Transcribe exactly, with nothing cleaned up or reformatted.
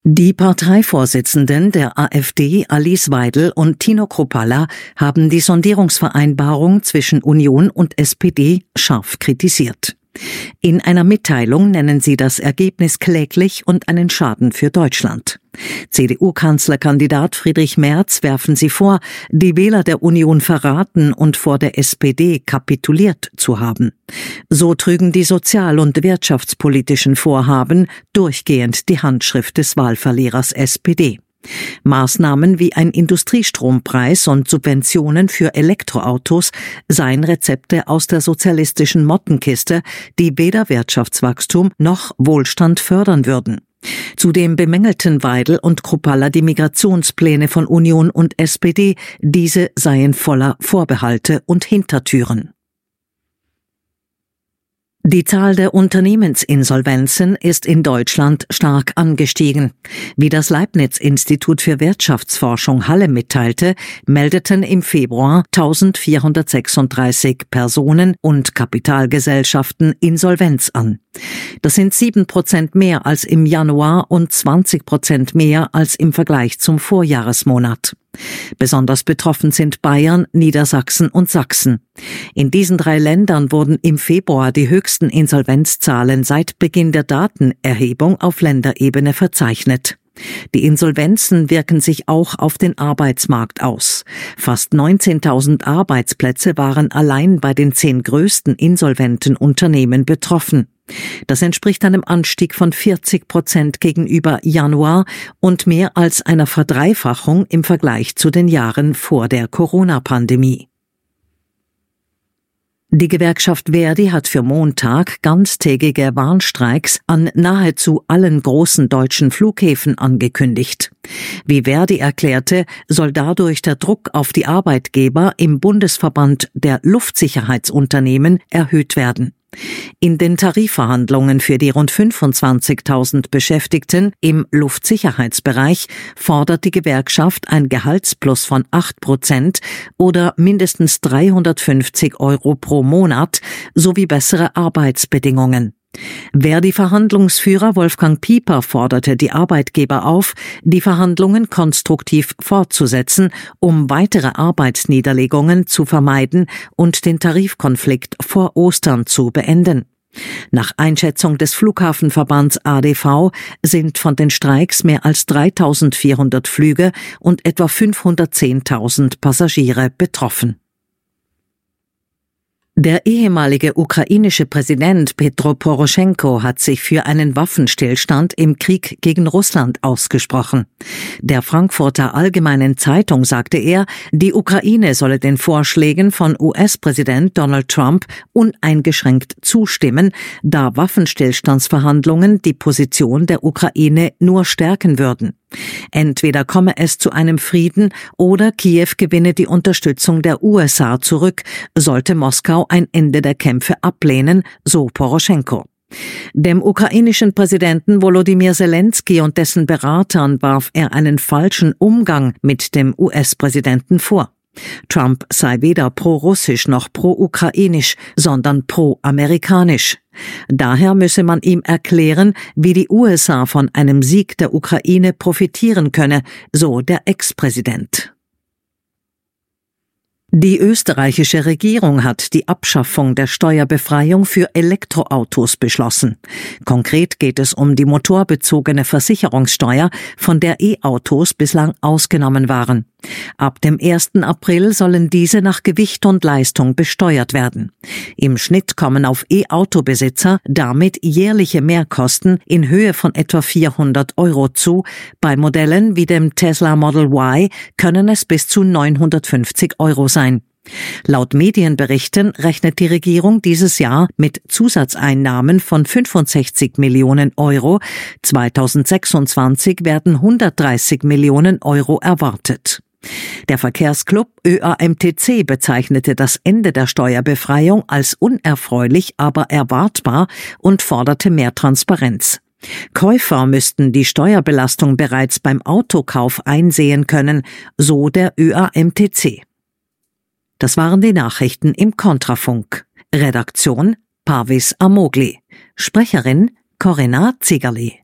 Die Parteivorsitzenden der AfD, Alice Weidel und Tino Kruppalla, haben die Sondierungsvereinbarung zwischen Union und S P D scharf kritisiert. In einer Mitteilung nennen sie das Ergebnis kläglich und einen Schaden für Deutschland. C D U-Kanzlerkandidat Friedrich Merz werfen sie vor, die Wähler der Union verraten und vor der S P D kapituliert zu haben. So trügen die sozial- und wirtschaftspolitischen Vorhaben durchgehend die Handschrift des Wahlverlierers S P D. Maßnahmen wie ein Industriestrompreis und Subventionen für Elektroautos seien Rezepte aus der sozialistischen Mottenkiste, die weder Wirtschaftswachstum noch Wohlstand fördern würden. Zudem bemängelten Weidel und Kruppalla die Migrationspläne von Union und S P D, diese seien voller Vorbehalte und Hintertüren. Die Zahl der Unternehmensinsolvenzen ist in Deutschland stark angestiegen. Wie das Leibniz-Institut für Wirtschaftsforschung Halle mitteilte, meldeten im Februar eintausendvierhundertsechsunddreißig Personen und Kapitalgesellschaften Insolvenz an. Das sind sieben Prozent mehr als im Januar und zwanzig Prozent mehr als im Vergleich zum Vorjahresmonat. Besonders betroffen sind Bayern, Niedersachsen und Sachsen. In diesen drei Ländern wurden im Februar die höchsten Insolvenzzahlen seit Beginn der Datenerhebung auf Länderebene verzeichnet. Die Insolvenzen wirken sich auch auf den Arbeitsmarkt aus. Fast neunzehntausend Arbeitsplätze waren allein bei den zehn größten insolventen Unternehmen betroffen. Das entspricht einem Anstieg von vierzig Prozent gegenüber Januar und mehr als einer Verdreifachung im Vergleich zu den Jahren vor der Corona-Pandemie. Die Gewerkschaft Verdi hat für Montag ganztägige Warnstreiks an nahezu allen großen deutschen Flughäfen angekündigt. Wie Verdi erklärte, soll dadurch der Druck auf die Arbeitgeber im Bundesverband der Luftsicherheitsunternehmen erhöht werden. In den Tarifverhandlungen für die rund fünfundzwanzigtausend Beschäftigten im Luftsicherheitsbereich fordert die Gewerkschaft ein Gehaltsplus von acht Prozent oder mindestens dreihundertfünfzig Euro pro Monat sowie bessere Arbeitsbedingungen. Verdi-Verhandlungsführer Wolfgang Pieper forderte die Arbeitgeber auf, die Verhandlungen konstruktiv fortzusetzen, um weitere Arbeitsniederlegungen zu vermeiden und den Tarifkonflikt vor Ostern zu beenden. Nach Einschätzung des Flughafenverbands A D V sind von den Streiks mehr als dreitausendvierhundert Flüge und etwa fünfhundertzehntausend Passagiere betroffen. Der ehemalige ukrainische Präsident Petro Poroschenko hat sich für einen Waffenstillstand im Krieg gegen Russland ausgesprochen. Der Frankfurter Allgemeinen Zeitung sagte er, die Ukraine solle den Vorschlägen von U S-Präsident Donald Trump uneingeschränkt zustimmen, da Waffenstillstandsverhandlungen die Position der Ukraine nur stärken würden. Entweder komme es zu einem Frieden oder Kiew gewinne die Unterstützung der U S A zurück, sollte Moskau ein Ende der Kämpfe ablehnen, so Poroschenko. Dem ukrainischen Präsidenten Volodymyr Zelensky und dessen Beratern warf er einen falschen Umgang mit dem U S-Präsidenten vor. Trump sei weder pro-russisch noch pro-ukrainisch, sondern pro-amerikanisch. Daher müsse man ihm erklären, wie die U S A von einem Sieg der Ukraine profitieren könne, so der Ex-Präsident. Die österreichische Regierung hat die Abschaffung der Steuerbefreiung für Elektroautos beschlossen. Konkret geht es um die motorbezogene Versicherungssteuer, von der E-Autos bislang ausgenommen waren. Ab dem ersten April sollen diese nach Gewicht und Leistung besteuert werden. Im Schnitt kommen auf E-Autobesitzer damit jährliche Mehrkosten in Höhe von etwa vierhundert Euro zu. Bei Modellen wie dem Tesla Model Y können es bis zu neunhundertfünfzig Euro sein. Laut Medienberichten rechnet die Regierung dieses Jahr mit Zusatzeinnahmen von fünfundsechzig Millionen Euro. zweitausendsechsundzwanzig werden hundertdreißig Millionen Euro erwartet. Der Verkehrsclub Ö A M T C bezeichnete das Ende der Steuerbefreiung als unerfreulich, aber erwartbar und forderte mehr Transparenz. Käufer müssten die Steuerbelastung bereits beim Autokauf einsehen können, so der Ö A M T C. Das waren die Nachrichten im Kontrafunk. Redaktion Parvis Amogli. Sprecherin Corinna Ziegerli.